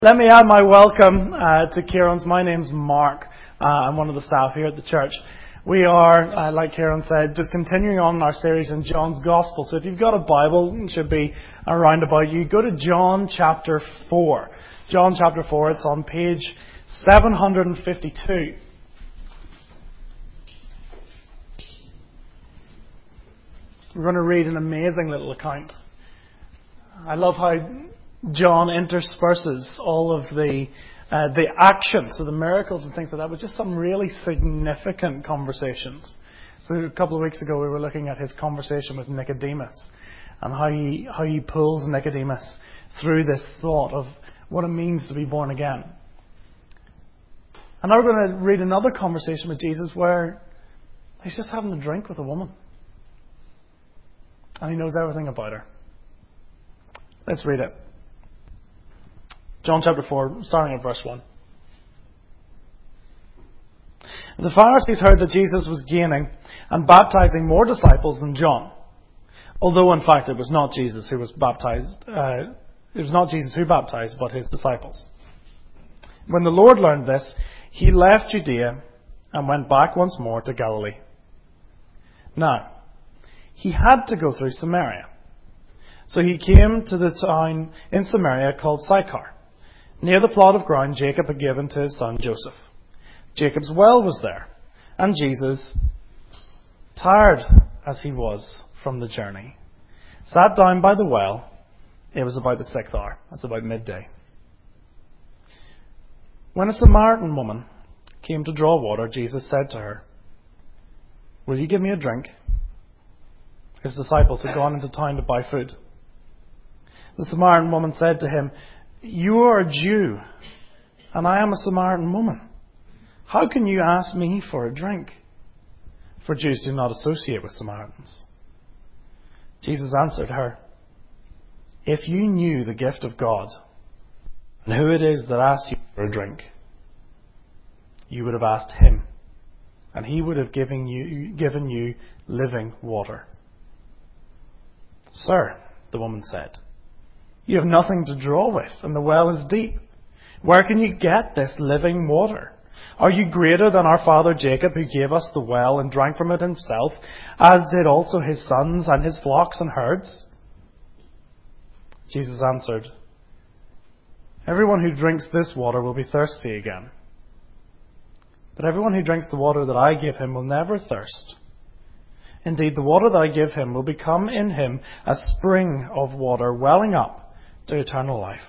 Let me add my welcome to Kieran's. My name's Mark. I'm one of the staff here at the church. We are, like Kieran said, just continuing on our series in John's Gospel. So if you've got a Bible, it should be around about you. Go to John chapter 4. John chapter 4, it's on page 752. We're going to read an amazing little account. I love how John intersperses all of the actions, so the miracles and things like that, with just some really significant conversations. So a couple of weeks ago we were looking at his conversation with Nicodemus and how he pulls Nicodemus through this thought of what it means to be born again. And now we're going to read another conversation with Jesus where he's just having a drink with a woman. And he knows everything about her. Let's read it. John chapter 4, starting at verse 1. The Pharisees heard that Jesus was gaining and baptizing more disciples than John. Although, in fact, it was not Jesus who was baptized. It was not Jesus who baptized, but his disciples. When the Lord learned this, he left Judea and went back once more to Galilee. Now, he had to go through Samaria. So he came to the town in Samaria called Sychar, near the plot of ground Jacob had given to his son Joseph. Jacob's well was there, and Jesus, tired as he was from the journey, sat down by the well. It was about the 6th hour. That's about midday. When a Samaritan woman came to draw water, Jesus said to her, "Will you give me a drink?" His disciples had gone into town to buy food. The Samaritan woman said to him, "You are a Jew, and I am a Samaritan woman. How can you ask me for a drink?" For Jews do not associate with Samaritans. Jesus answered her, "If you knew the gift of God, and who it is that asks you for a drink, you would have asked him, and he would have given you living water." "Sir," the woman said, "you have nothing to draw with, and the well is deep. Where can you get this living water? Are you greater than our father Jacob, who gave us the well and drank from it himself, as did also his sons and his flocks and herds?" Jesus answered, "Everyone who drinks this water will be thirsty again. But everyone who drinks the water that I give him will never thirst. Indeed, the water that I give him will become in him a spring of water welling up to eternal life."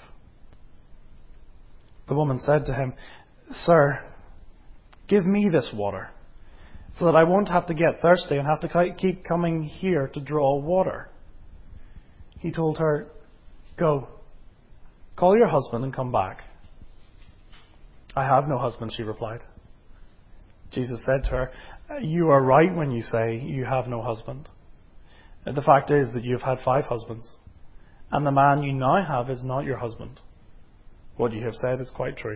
The woman said to him, "Sir, give me this water, so that I won't have to get thirsty and have to keep coming here to draw water." He told her, "Go, call your husband and come back." "I have no husband," she replied. Jesus said to her, "You are right when you say you have no husband. The fact is that you have had 5 husbands, and the man you now have is not your husband. What you have said is quite true."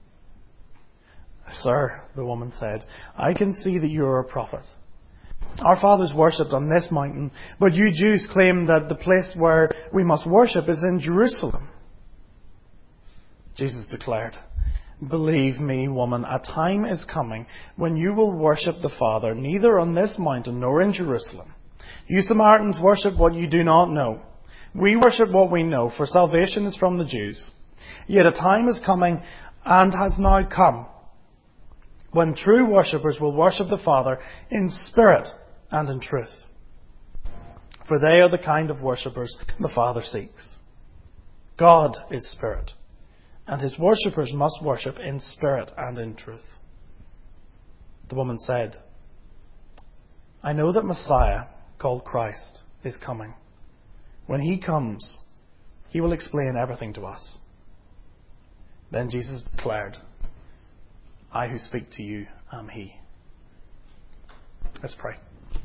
"Sir," the woman said, "I can see that you are a prophet. Our fathers worshipped on this mountain, but you Jews claim that the place where we must worship is in Jerusalem." Jesus declared, "Believe me, woman, a time is coming when you will worship the Father neither on this mountain nor in Jerusalem. You Samaritans worship what you do not know. We worship what we know, for salvation is from the Jews. Yet a time is coming, and has now come, when true worshippers will worship the Father in spirit and in truth. For they are the kind of worshippers the Father seeks. God is spirit, and his worshippers must worship in spirit and in truth." The woman said, "I know that Messiah, called Christ, is coming. When he comes, he will explain everything to us." Then Jesus declared, "I who speak to you am he." Let's pray.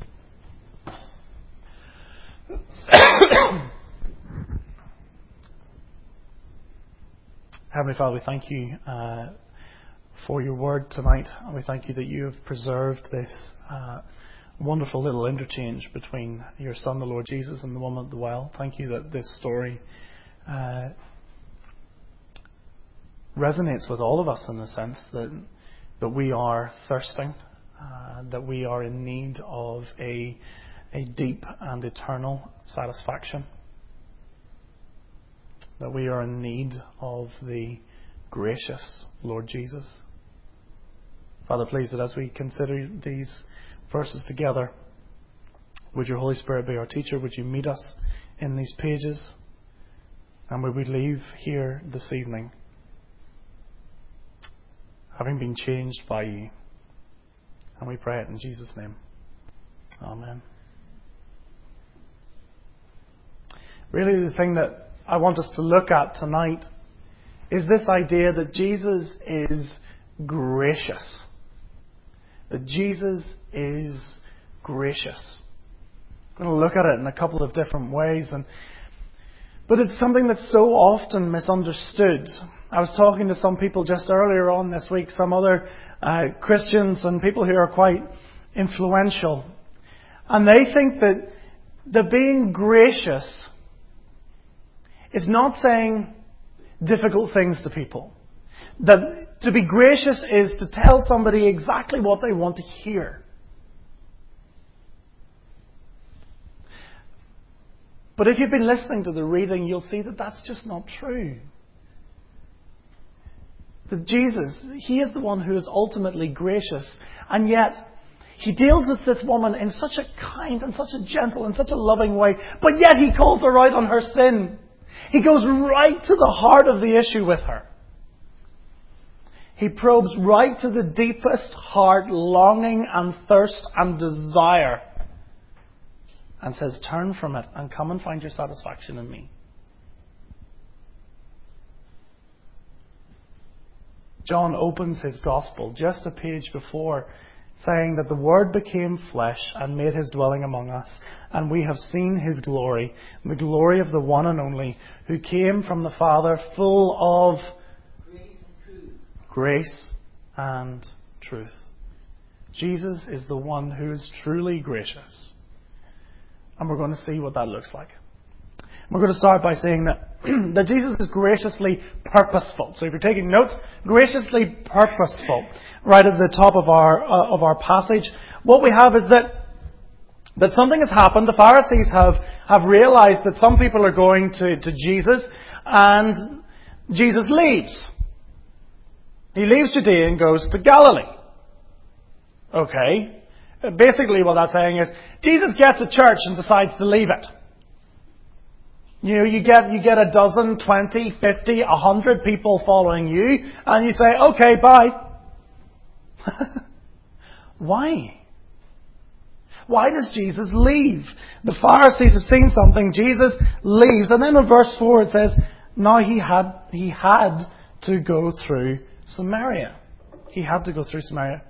Heavenly Father, we thank you for your word tonight, and we thank you that you have preserved this wonderful little interchange between your Son, the Lord Jesus, and the woman at the well. Thank you that this story resonates with all of us in the sense that we are thirsting, that we are in need of a deep and eternal satisfaction, that we are in need of the gracious Lord Jesus. Father, please, that as we consider these verses together, would your Holy Spirit be our teacher? Would you meet us in these pages? And would we leave here this evening having been changed by you? And we pray it in Jesus' name. Amen. Really, the thing that I want us to look at tonight is this idea that Jesus is gracious. That Jesus is gracious. I'm going to look at it in a couple of different ways, but it's something that's so often misunderstood. I was talking to some people just earlier on this week, some other Christians and people who are quite influential, and they think that being gracious is not saying difficult things to people. That to be gracious is to tell somebody exactly what they want to hear. But if you've been listening to the reading, you'll see that that's just not true. That Jesus, He is the one who is ultimately gracious, and yet He deals with this woman in such a kind and such a gentle and such a loving way, but yet He calls her out on her sin. He goes right to the heart of the issue with her. He probes right to the deepest heart longing and thirst and desire, and says, turn from it and come and find your satisfaction in me. John opens his gospel just a page before, saying that the Word became flesh and made His dwelling among us, and we have seen His glory, the glory of the one and only, who came from the Father, full of grace and truth. Jesus is the one who is truly gracious. And we're going to see what that looks like. We're going to start by saying that Jesus is graciously purposeful. So if you're taking notes, graciously purposeful. Right at the top of our passage, what we have is that something has happened. The Pharisees have realized that some people are going to Jesus, and Jesus leaves. He leaves Judea and goes to Galilee. Okay. Basically what that's saying is, Jesus gets a church and decides to leave it. You know, you get a dozen, 20, 50, 100 people following you, and you say, okay, bye. Why? Why does Jesus leave? The Pharisees have seen something. Jesus leaves. And then in verse 4 it says, now he had to go through Samaria. He had to go through Samaria.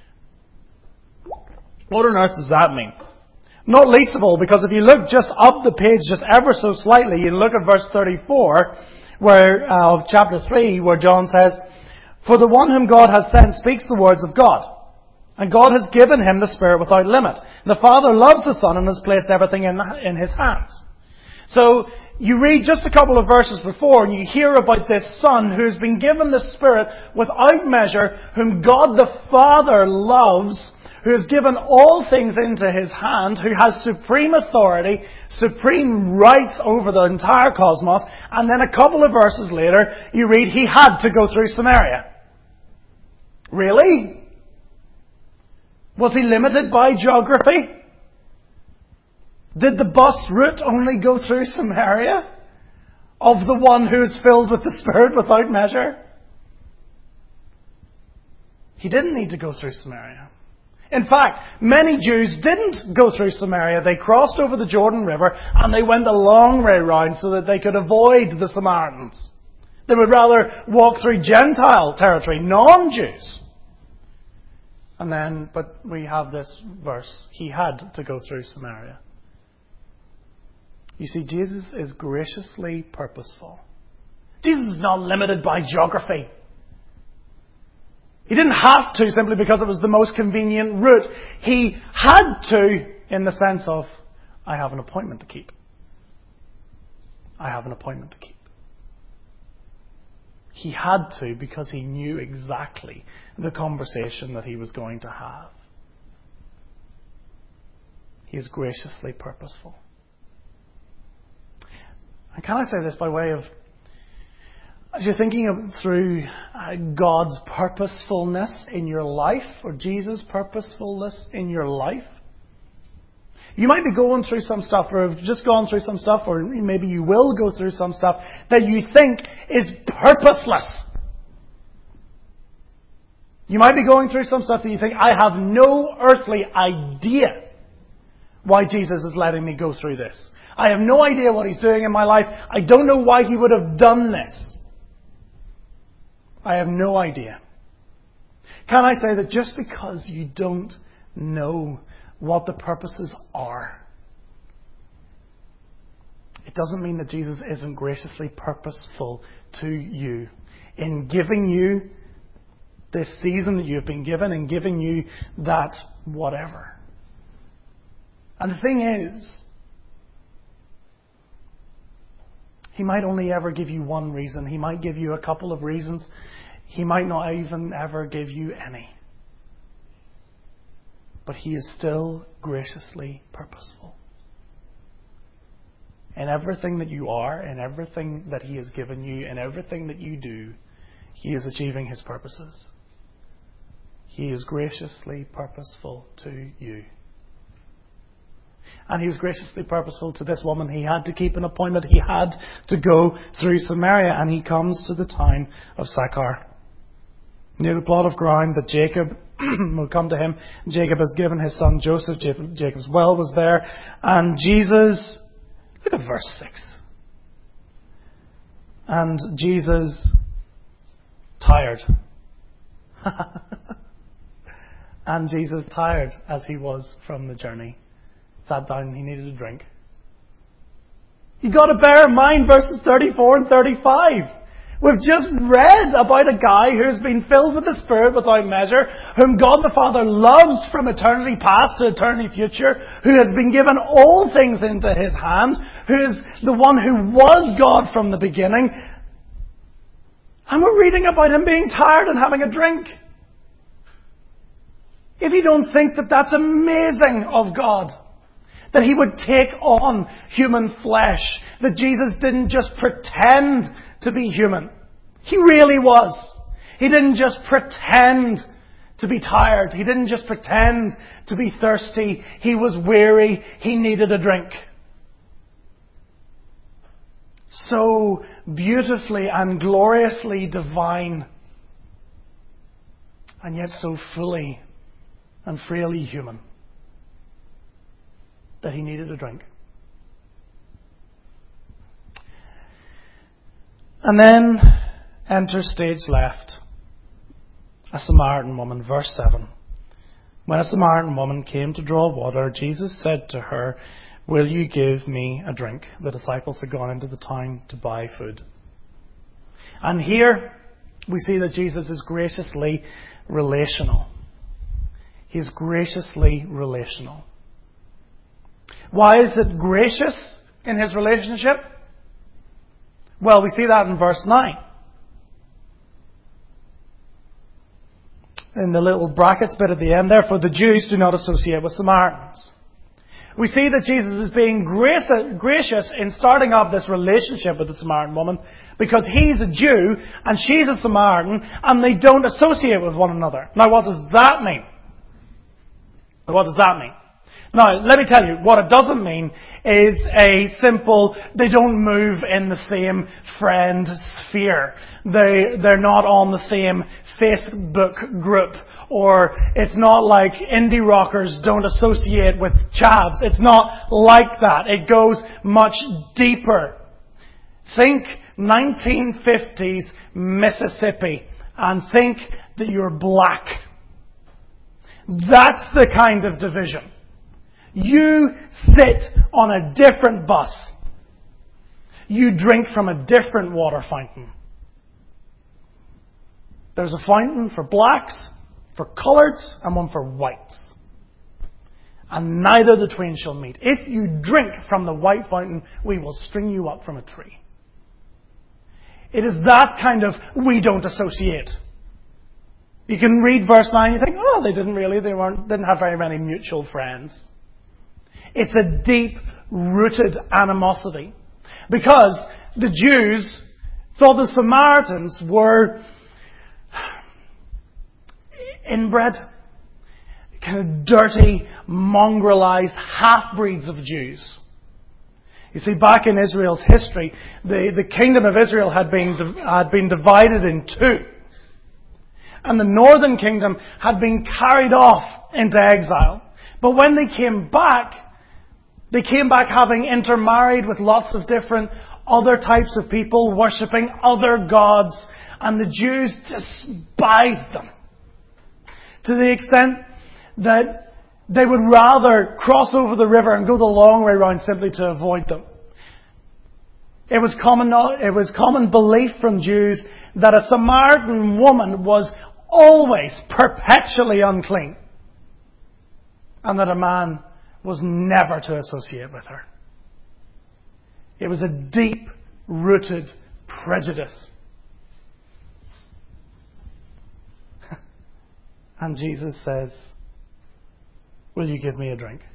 What on earth does that mean? Not least of all, because if you look just up the page just ever so slightly, you look at verse 34 of chapter 3, where John says, for the one whom God has sent speaks the words of God, and God has given him the Spirit without limit. The Father loves the Son and has placed everything in His hands. So you read just a couple of verses before and you hear about this Son who's been given the Spirit without measure, whom God the Father loves, who has given all things into His hand, who has supreme authority, supreme rights over the entire cosmos, and then a couple of verses later, you read, He had to go through Samaria. Really? Was He limited by geography? Did the bus route only go through Samaria? Of the one who is filled with the Spirit without measure? He didn't need to go through Samaria. In fact, many Jews didn't go through Samaria. They crossed over the Jordan River and they went the long way round so that they could avoid the Samaritans. They would rather walk through Gentile territory, non-Jews. But we have this verse. He had to go through Samaria. You see, Jesus is graciously purposeful. Jesus is not limited by geography. He didn't have to simply because it was the most convenient route. He had to in the sense of, I have an appointment to keep. I have an appointment to keep. He had to, because he knew exactly the conversation that he was going to have. He is graciously purposeful. And can I say this by way of, as you're thinking through God's purposefulness in your life, or Jesus' purposefulness in your life, you might be going through some stuff, or have just gone through some stuff, or maybe you will go through some stuff that you think is purposeless. You might be going through some stuff that you think, I have no earthly idea why Jesus is letting me go through this. I have no idea what He's doing in my life. I don't know why He would have done this. I have no idea. Can I say that just because you don't know what the purposes are, it doesn't mean that Jesus isn't graciously purposeful to you in giving you this season that you've been given and giving you that whatever. And the thing is, He might only ever give you one reason. He might give you a couple of reasons. He might not even ever give you any. But He is still graciously purposeful. In everything that you are, in everything that He has given you, in everything that you do, He is achieving His purposes. He is graciously purposeful to you. And He was graciously purposeful to this woman. He had to keep an appointment. He had to go through Samaria. And He comes to the town of Sychar, near the plot of ground that Jacob will come to him. Jacob has given his son Joseph. Jacob's well was there. And Jesus, look at verse 6. And Jesus, tired. And Jesus, tired as He was from the journey, sat down and He needed a drink. You've got to bear in mind verses 34 and 35. We've just read about a guy who's been filled with the Spirit without measure, whom God the Father loves from eternity past to eternity future, who has been given all things into His hand, who is the one who was God from the beginning. And we're reading about Him being tired and having a drink. If you don't think that that's amazing of God, that He would take on human flesh, that Jesus didn't just pretend to be human. He really was. He didn't just pretend to be tired. He didn't just pretend to be thirsty. He was weary. He needed a drink. So beautifully and gloriously divine, and yet so fully and freely human, that He needed a drink. And then enter stage left, a Samaritan woman, verse 7. When a Samaritan woman came to draw water, Jesus said to her, "Will you give me a drink?" The disciples had gone into the town to buy food. And here we see that Jesus is graciously relational. He's graciously relational. Why is it gracious in His relationship? Well, we see that in verse 9. In the little brackets bit at the end there, for the Jews do not associate with Samaritans. We see that Jesus is being gracious in starting up this relationship with the Samaritan woman because He's a Jew and she's a Samaritan and they don't associate with one another. Now, what does that mean? What does that mean? Now, let me tell you, what it doesn't mean is a simple, they don't move in the same friend sphere. They're not on the same Facebook group. Or it's not like indie rockers don't associate with chavs. It's not like that. It goes much deeper. Think 1950s Mississippi and think that you're black. That's the kind of division. You sit on a different bus. You drink from a different water fountain. There's a fountain for blacks, for coloureds, and one for whites. And neither the twain shall meet. If you drink from the white fountain, we will string you up from a tree. It is that kind of we don't associate. You can read verse 9 and you think, oh, they didn't have very many mutual friends. It's a deep-rooted animosity. Because the Jews thought the Samaritans were inbred, kind of dirty, mongrelized half-breeds of Jews. You see, back in Israel's history, the kingdom of Israel had been divided in two. And the northern kingdom had been carried off into exile. But when they came back having intermarried with lots of different other types of people, worshipping other gods, and the Jews despised them. To the extent that they would rather cross over the river and go the long way around simply to avoid them. It was common belief from Jews that a Samaritan woman was always perpetually unclean, and that a man was never to associate with her. It was a deep-rooted prejudice. And Jesus says, will you give me a drink?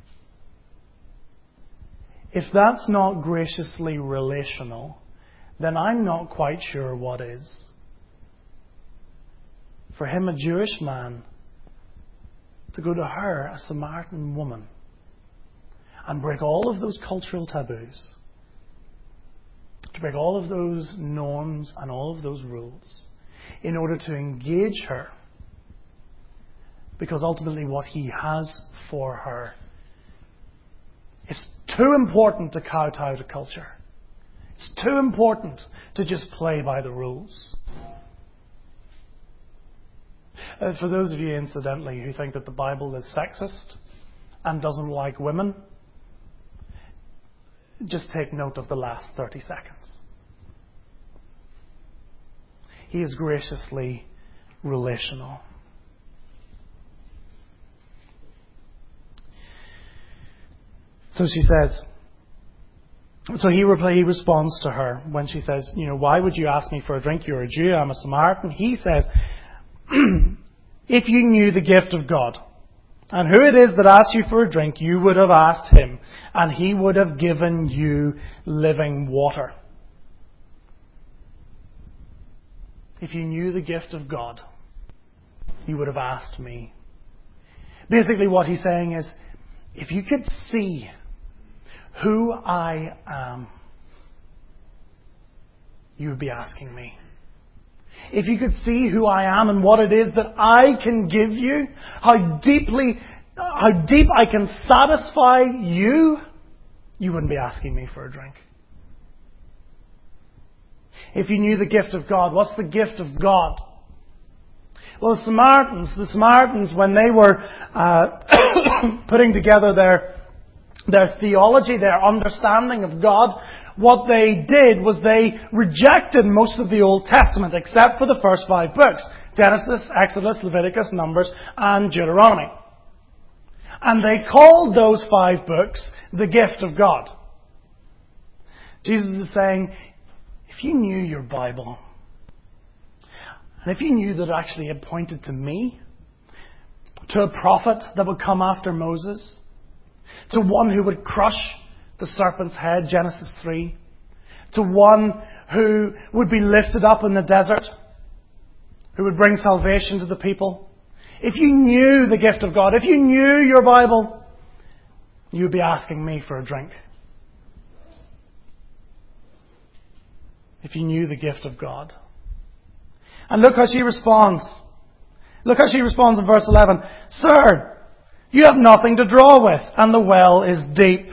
If that's not graciously relational, then I'm not quite sure what is. For him, a Jewish man, to go to her, a Samaritan woman, and break all of those cultural taboos, to break all of those norms and all of those rules, in order to engage her, because ultimately what he has for her is too important to kowtow to culture. It's too important to just play by the rules. For those of you, incidentally, who think that the Bible is sexist and doesn't like women, just take note of the last 30 seconds. He is graciously relational. So she says, he responds to her when she says, why would you ask me for a drink? You're a Jew, I'm a Samaritan. He says, if you knew the gift of God, and who it is that asks you for a drink, you would have asked him, and he would have given you living water. If you knew the gift of God, you would have asked me. Basically what he's saying is, if you could see who I am, you would be asking me. If you could see who I am and what it is that I can give you, how deep I can satisfy you, you wouldn't be asking me for a drink. If you knew the gift of God, what's the gift of God? Well, the Samaritans, when they were putting together their theology, their understanding of God, what they did was they rejected most of the Old Testament, except for the first 5 books: Genesis, Exodus, Leviticus, Numbers, and Deuteronomy. And they called those 5 books the gift of God. Jesus is saying, if you knew your Bible, and if you knew that it actually had pointed to me, to a prophet that would come after Moses, to one who would crush the serpent's head, Genesis 3, to one who would be lifted up in the desert, who would bring salvation to the people. If you knew the gift of God, if you knew your Bible, you would be asking me for a drink. If you knew the gift of God. And look how she responds. Look how she responds in verse 11. Sir, you have nothing to draw with, and the well is deep.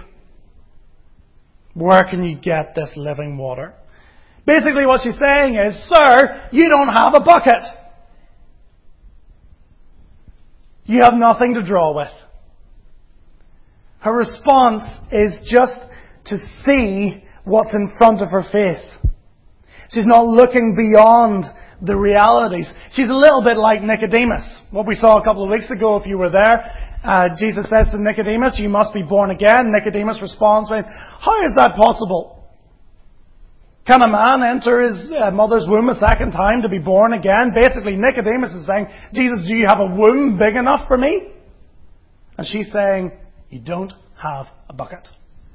Where can you get this living water? Basically what she's saying is, sir, you don't have a bucket. You have nothing to draw with. Her response is just to see what's in front of her face. She's not looking beyond the realities. She's a little bit like Nicodemus. What we saw a couple of weeks ago, if you were there, Jesus says to Nicodemus, you must be born again. Nicodemus responds with, how is that possible? Can a man enter his mother's womb a second time to be born again? Basically, Nicodemus is saying, Jesus, do you have a womb big enough for me? And she's saying, you don't have a bucket.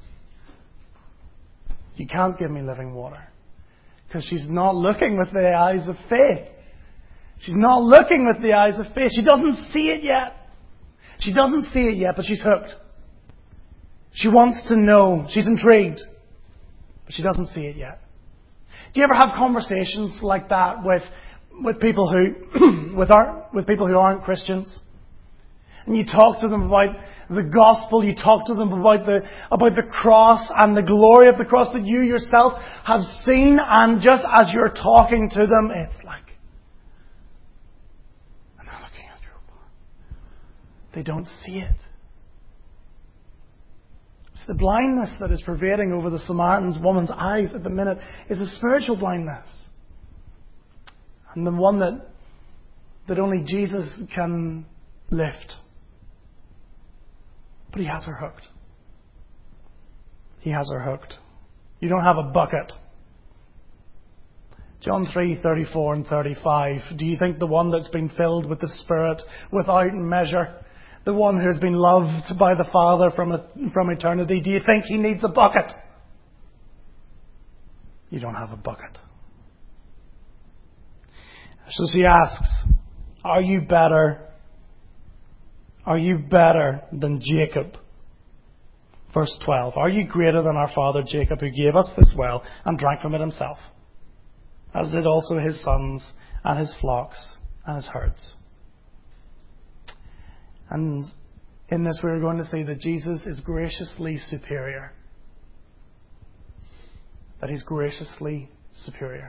You can't give me living water. Because she's not looking with the eyes of faith. She's not looking with the eyes of faith. She doesn't see it yet. She doesn't see it yet, but she's hooked. She wants to know. She's intrigued. But she doesn't see it yet. Do you ever have conversations like that with people who with people who aren't Christians? And you talk to them about the gospel, you talk to them about the cross and the glory of the cross that you yourself have seen, and just as you're talking to them, it's like, I'm not looking at you. They don't see it. It's the blindness that is pervading over the Samaritan woman's eyes at the minute is a spiritual blindness. And the one that only Jesus can lift. But He has her hooked. He has her hooked. You don't have a bucket. John 3:34 and 35. Do you think the one that's been filled with the Spirit without measure, the one who has been loved by the Father from eternity, do you think he needs a bucket? You don't have a bucket. So she asks, are you better? Are you better than Jacob? Verse 12. Are you greater than our father Jacob, who gave us this well and drank from it himself, as did also his sons and his flocks and his herds? And in this we're going to see that Jesus is graciously superior. That He's graciously superior.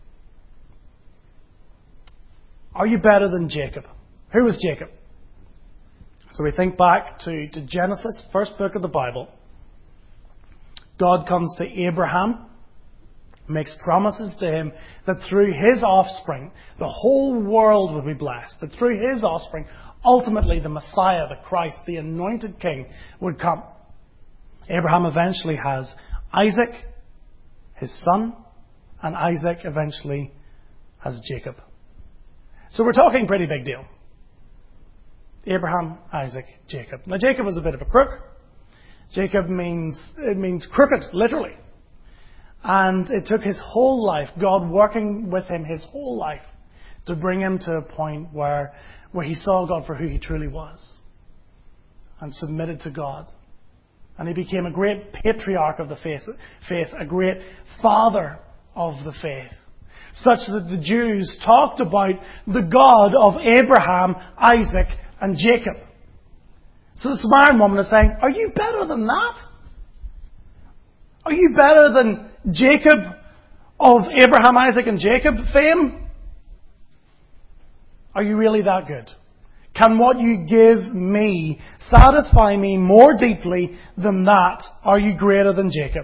Are you better than Jacob? Who was Jacob? So we think back to Genesis, first book of the Bible. God comes to Abraham, makes promises to him that through his offspring, the whole world would be blessed. That through his offspring, ultimately the Messiah, the Christ, the anointed King, would come. Abraham eventually has Isaac, his son, and Isaac eventually has Jacob. So we're talking pretty big deal. Abraham, Isaac, Jacob. Now Jacob was a bit of a crook. Jacob means crooked, literally. And it took his whole life, God working with him his whole life, to bring him to a point where he saw God for who He truly was. And submitted to God. And he became a great patriarch of the faith, a great father of the faith. Such that the Jews talked about the God of Abraham, Isaac, and Jacob. So the Samaritan woman is saying, are you better than that? Are you better than Jacob of Abraham, Isaac, and Jacob fame? Are you really that good? Can what you give me satisfy me more deeply than that? Are you greater than Jacob?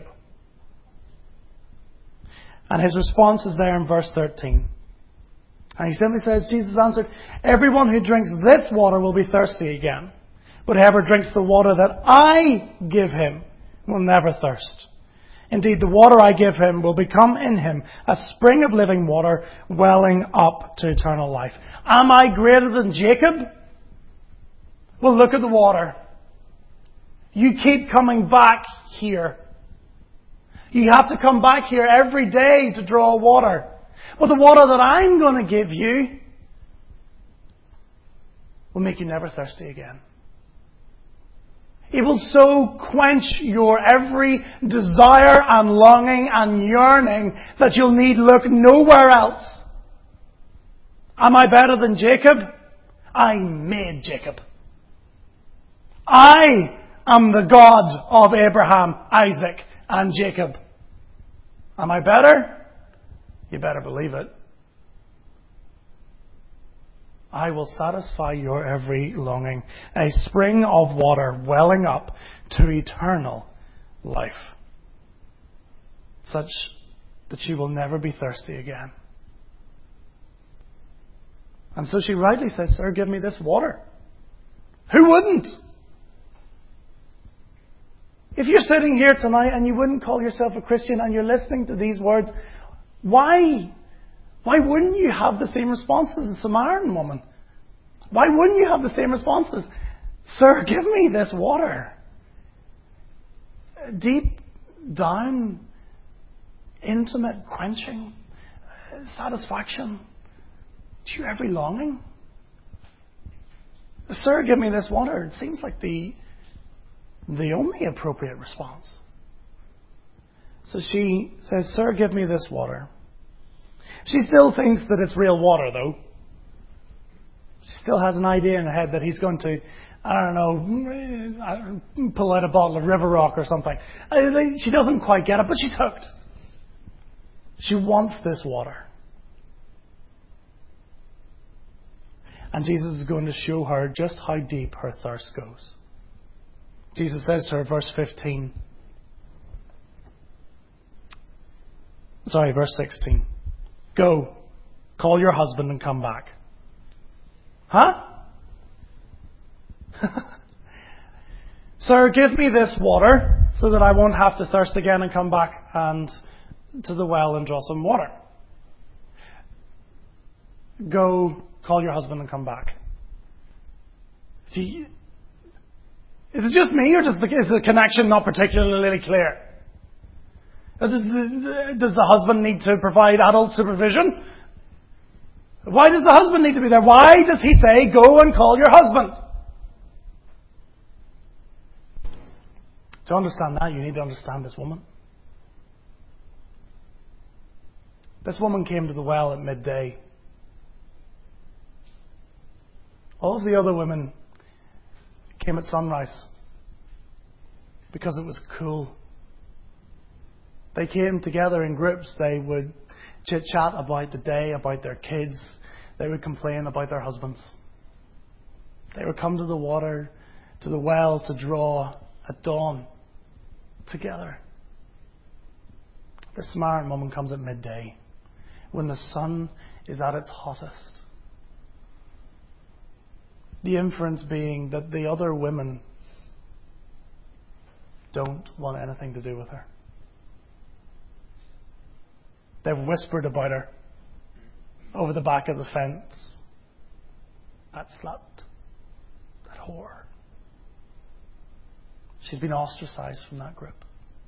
And his response is there in verse 13. And he simply says, Jesus answered, everyone who drinks this water will be thirsty again. But whoever drinks the water that I give him will never thirst. Indeed, the water I give him will become in him a spring of living water welling up to eternal life. Am I greater than Jacob? Well, look at the water. You keep coming back here. You have to come back here every day to draw water. But the water that I'm going to give you will make you never thirsty again. It will so quench your every desire and longing and yearning that you'll need look nowhere else. Am I better than Jacob? I made Jacob. I am the God of Abraham, Isaac, and Jacob. Am I better? You better believe it. I will satisfy your every longing, a spring of water welling up to eternal life, such that you will never be thirsty again. And so she rightly says, sir, give me this water. Who wouldn't? If you're sitting here tonight and you wouldn't call yourself a Christian and you're listening to these words, why wouldn't you have the same response as the Samaritan woman? Why wouldn't you have the same responses? Sir, give me this water. Deep down, intimate, quenching satisfaction to your every longing. Sir, give me this water. It seems like the only appropriate response. So she says, Sir, give me this water. She still thinks that it's real water, though. She still has an idea in her head that he's going to, pull out a bottle of River Rock or something. She doesn't quite get it, but she's hooked. She wants this water. And Jesus is going to show her just how deep her thirst goes. Jesus says to her, verse 16. Go, call your husband and come back. Huh? Sir, give me this water so that I won't have to thirst again and come back and to the well and draw some water. Go, call your husband and come back. See, is it just me, or is the connection not particularly clear? Does the husband need to provide adult supervision? Why does the husband need to be there? Why does he say, go and call your husband? To understand that, you need to understand this woman. This woman came to the well at midday. All of the other women came at sunrise because it was cool. They came together in groups. They would chit-chat about the day, about their kids. They would complain about their husbands. They would come to the water, to the well to draw at dawn together. The Samaritan woman comes at midday when the sun is at its hottest. The inference being that the other women don't want anything to do with her. They've whispered about her over the back of the fence. That slut. That whore. She's been ostracized from that group.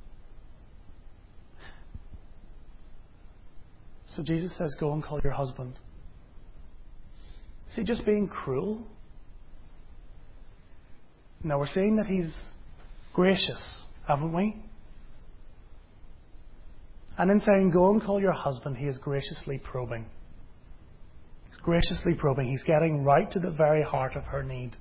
So Jesus says, go and call your husband. Is he just being cruel? Now we're saying that he's gracious, haven't we? And in saying, go and call your husband, he is graciously probing. He's graciously probing. He's getting right to the very heart of her need.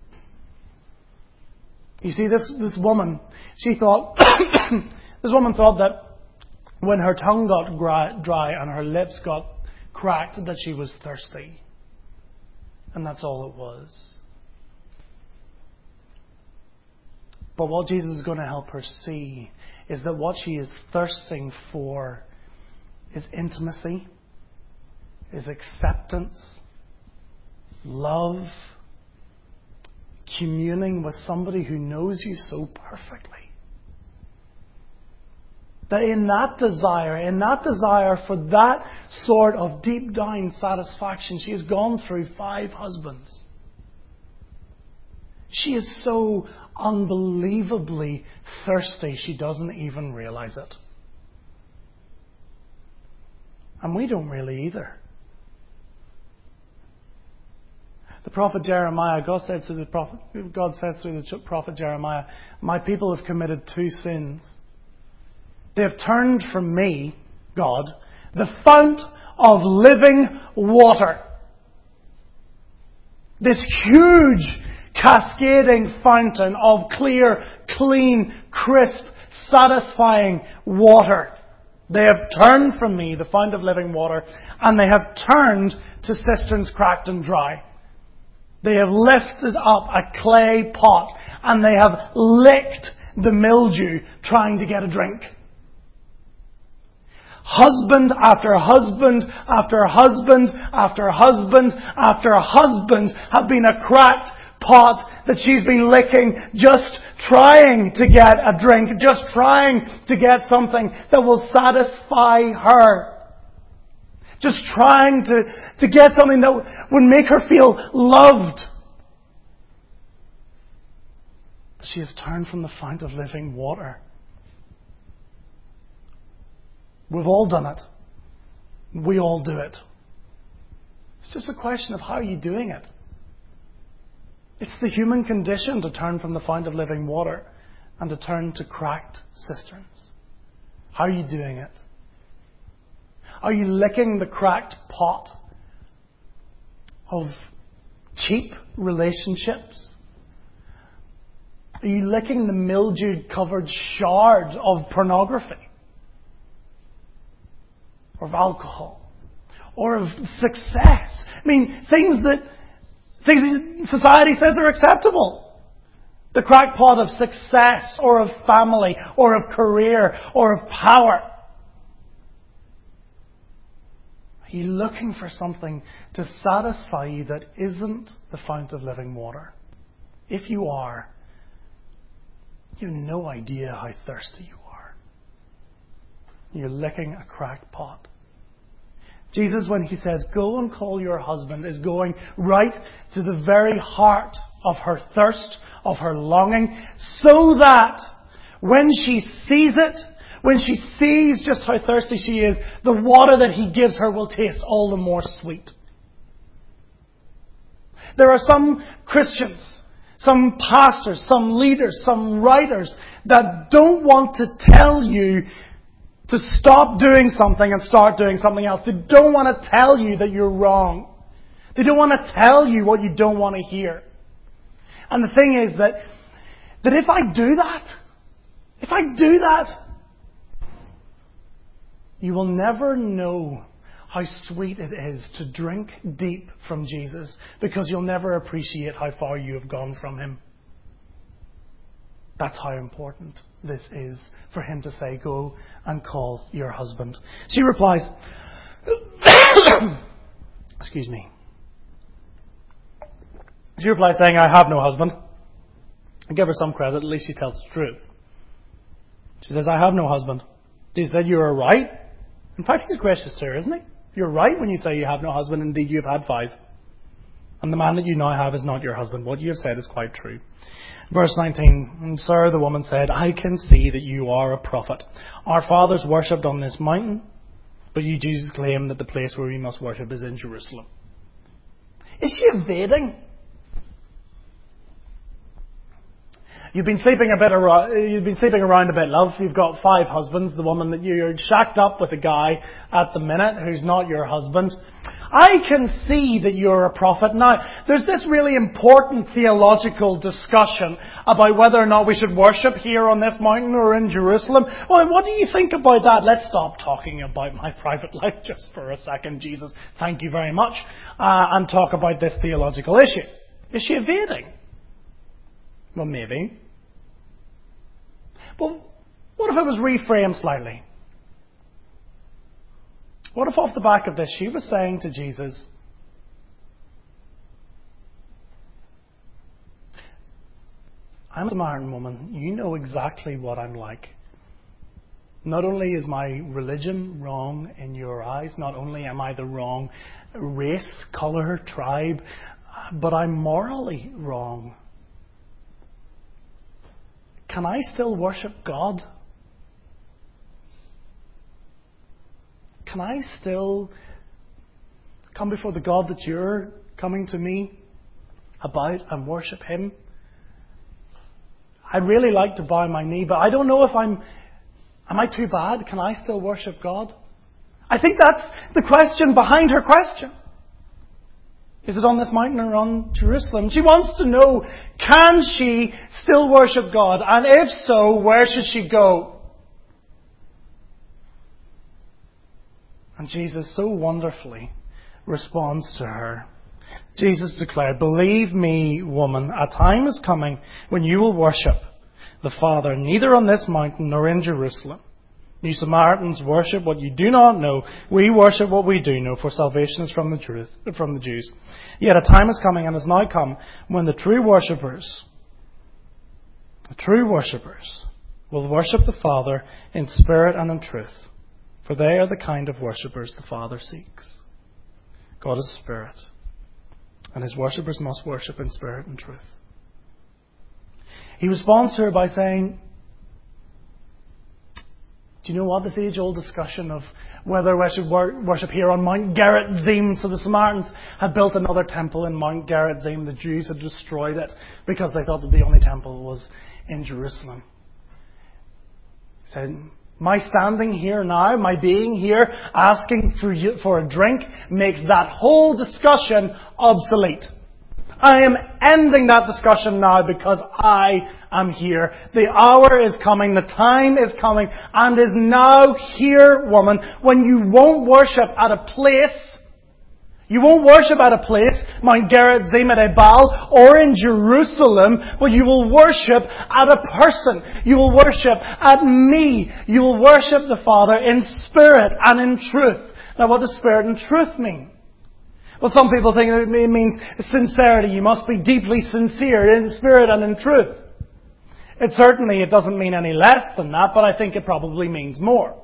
You see, this woman, this woman thought that when her tongue got dry and her lips got cracked, that she was thirsty. And that's all it was. But what Jesus is going to help her see is that what she is thirsting for is intimacy, is acceptance, love, communing with somebody who knows you so perfectly. That in that desire for that sort of deep down satisfaction, she has gone through 5 husbands. She is so unbelievably thirsty, she doesn't even realize it. And we don't really either. The prophet Jeremiah, God says through the prophet Jeremiah, my people have committed 2 sins. They have turned from me, God, the fount of living water. This huge cascading fountain of clear, clean, crisp, satisfying water. They have turned from me, the fount of living water, and they have turned to cisterns cracked and dry. They have lifted up a clay pot and they have licked the mildew trying to get a drink. Husband after husband after husband after husband after husband have been a cracked pot that she's been licking, just trying to get a drink, just trying to get something that will satisfy her. Just trying to get something that would make her feel loved. But she has turned from the fount of living water. We've all done it. We all do it. It's just a question of how are you doing it? It's the human condition to turn from the fount of living water and to turn to cracked cisterns. How are you doing it? Are you licking the cracked pot of cheap relationships? Are you licking the mildew-covered shard of pornography? Or of alcohol? Or of success? I mean, things that society says are acceptable. The cracked pot of success, or of family, or of career, or of power. Are you looking for something to satisfy you that isn't the fount of living water? If you are, you have no idea how thirsty you are. You're licking a cracked pot. Jesus, when he says, go and call your husband, is going right to the very heart of her thirst, of her longing, so that when she sees it, when she sees just how thirsty she is, the water that he gives her will taste all the more sweet. There are some Christians, some pastors, some leaders, some writers that don't want to tell you to stop doing something and start doing something else. They don't want to tell you that you're wrong. They don't want to tell you what you don't want to hear. And the thing is that if I do that, you will never know how sweet it is to drink deep from Jesus, because you'll never appreciate how far you have gone from him. That's how important this is for him to say, go and call your husband. She replies, excuse me. She replies saying, I have no husband. I give her some credit, at least she tells the truth. She says, I have no husband. Jesus said, you are right. In fact, he's gracious to her, isn't he? You're right when you say you have no husband. Indeed, you have had 5. And the man that you now have is not your husband. What you have said is quite true. Verse 19, and sir, the woman said, I can see that you are a prophet. Our fathers worshipped on this mountain, but you Jews claim that the place where we must worship is in Jerusalem. Is she evading? You've been sleeping around a bit, love. You've got 5 husbands. The woman that you're shacked up with a guy at the minute who's not your husband. I can see that you're a prophet. Now, there's this really important theological discussion about whether or not we should worship here on this mountain or in Jerusalem. Well, what do you think about that? Let's stop talking about my private life just for a second, Jesus. Thank you very much. And talk about this theological issue. Is she evading? Well, maybe. But what if it was reframed slightly? What if off the back of this she was saying to Jesus, I'm a Samaritan woman. You know exactly what I'm like. Not only is my religion wrong in your eyes, not only am I the wrong race, colour, tribe, but I'm morally wrong. Can I still worship God? Can I still come before the God that you're coming to me about and worship him? I'd really like to bow my knee, but I don't know if am I too bad? Can I still worship God? I think that's the question behind her question. Is it on this mountain or on Jerusalem? She wants to know, can she still worship God? And if so, where should she go? And Jesus so wonderfully responds to her. Jesus declared, believe me, woman, a time is coming when you will worship the Father neither on this mountain nor in Jerusalem. You Samaritans worship what you do not know. We worship what we do know, for salvation is from the Jews. Yet a time is coming and has now come when the true worshippers will worship the Father in spirit and in truth, for they are the kind of worshippers the Father seeks. God is spirit, and his worshippers must worship in spirit and truth. He responds to her by saying, do you know what? This age-old discussion of whether we should worship here on Mount Gerizim. So the Samaritans had built another temple in Mount Gerizim. The Jews had destroyed it because they thought that the only temple was in Jerusalem. He said, my standing here now, my being here, asking for a drink, makes that whole discussion obsolete. I am ending that discussion now because I am here. The hour is coming, the time is coming, and is now here, woman, when you won't worship at a place. You won't worship at a place, Mount Gerizim at Ebal, or in Jerusalem, but you will worship at a person. You will worship at me. You will worship the Father in spirit and in truth. Now, what does spirit and truth mean? Well, some people think it means sincerity. You must be deeply sincere in spirit and in truth. It doesn't mean any less than that, but I think it probably means more.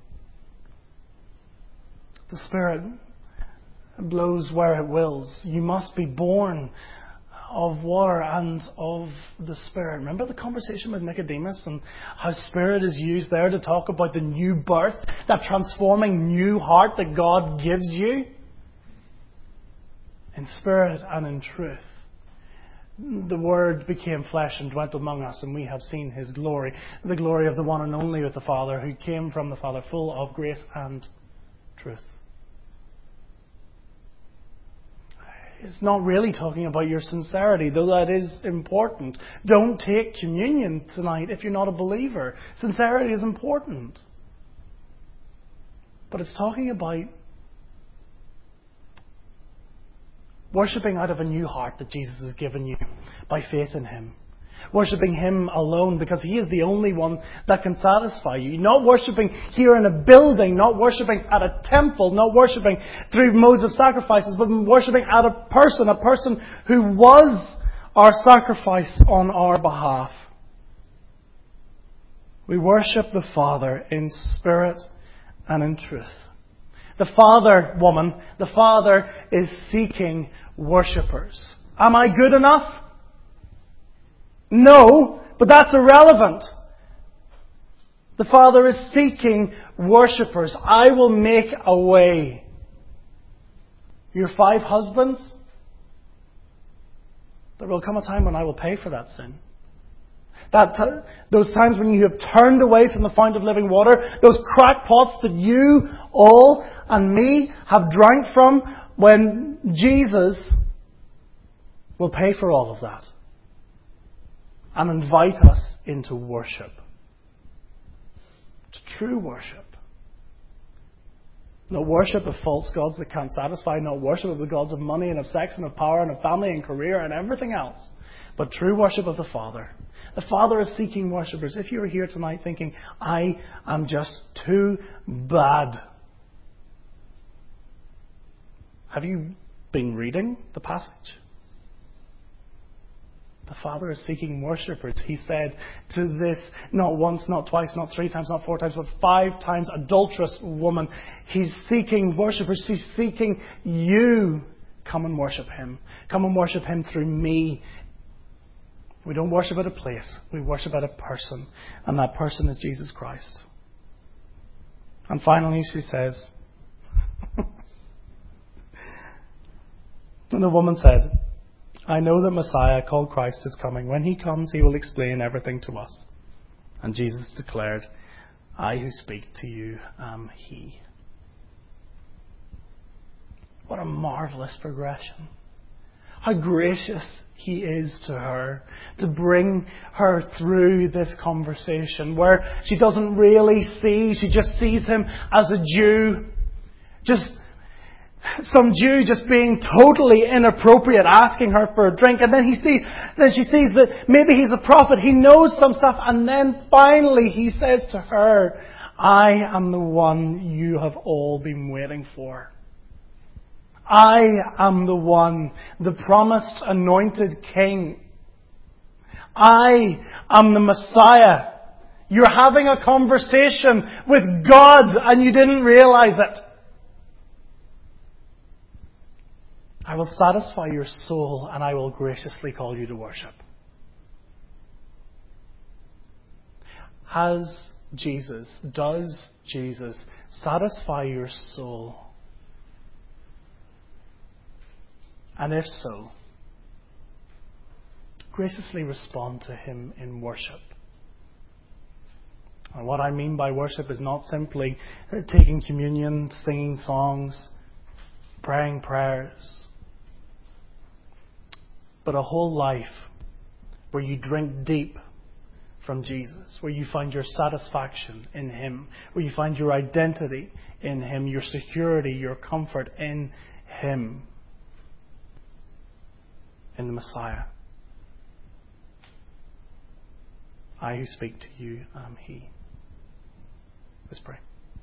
The Spirit blows where it wills. You must be born of water and of the Spirit. Remember the conversation with Nicodemus and how Spirit is used there to talk about the new birth, that transforming new heart that God gives you? In spirit and in truth. The Word became flesh and dwelt among us, and we have seen His glory, the glory of the one and only with the Father, who came from the Father, full of grace and truth. It's not really talking about your sincerity, though that is important. Don't take communion tonight if you're not a believer. Sincerity is important. But it's talking about worshipping out of a new heart that Jesus has given you by faith in Him. Worshipping Him alone because He is the only one that can satisfy you. Not worshipping here in a building, not worshipping at a temple, not worshipping through modes of sacrifices, but worshipping at a person who was our sacrifice on our behalf. We worship the Father in spirit and in truth. The Father, woman, the Father is seeking worshippers. Am I good enough? No, but that's irrelevant. The Father is seeking worshippers. I will make a way. Your 5 husbands? There will come a time when I will pay for that sin. Those times when you have turned away from the fount of living water, those crackpots that you, all, and me have drank from, when Jesus will pay for all of that and invite us into worship. To true worship. Not worship of false gods that can't satisfy, not worship of the gods of money and of sex and of power and of family and career and everything else, but true worship of the Father. The Father is seeking worshippers. If you're here tonight thinking, I am just too bad, have you been reading the passage? The Father is seeking worshippers. He said to this, not once, not twice, not 3 times, not 4 times, but 5 times adulterous woman. He's seeking worshippers. He's seeking you. Come and worship Him. Come and worship Him through me. We don't worship at a place. We worship at a person. And that person is Jesus Christ. And finally she says, and the woman said, I know that Messiah, called Christ, is coming. When He comes, He will explain everything to us. And Jesus declared, I who speak to you am He. What a marvellous progression. How gracious He is to her to bring her through this conversation where she doesn't really see, she just sees Him as a Jew. Just some Jew just being totally inappropriate, asking her for a drink. And then she sees that maybe he's a prophet. He knows some stuff. And then finally he says to her, I am the one you have all been waiting for. I am the one, the promised anointed King. I am the Messiah. You're having a conversation with God and you didn't realize it. I will satisfy your soul and I will graciously call you to worship. Does Jesus satisfy your soul? And if so, graciously respond to Him in worship. And what I mean by worship is not simply taking communion, singing songs, praying prayers, but a whole life where you drink deep from Jesus, where you find your satisfaction in Him, where you find your identity in Him, your security, your comfort in Him, in the Messiah. I who speak to you am He. Let's pray.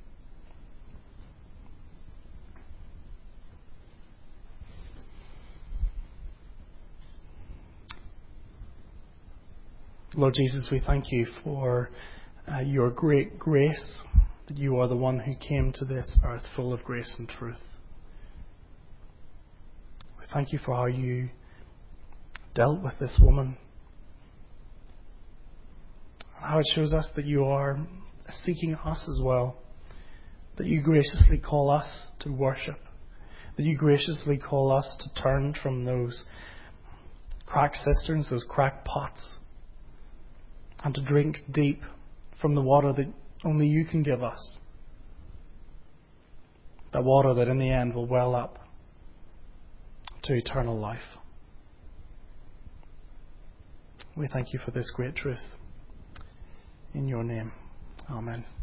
Lord Jesus, we thank you for your great grace, that you are the one who came to this earth full of grace and truth. We thank you for how you dealt with this woman, and how it shows us that you are seeking us as well, that you graciously call us to worship, that you graciously call us to turn from those cracked cisterns, those cracked pots, and to drink deep from the water that only you can give us. That water that in the end will well up to eternal life. We thank you for this great truth. In your name. Amen.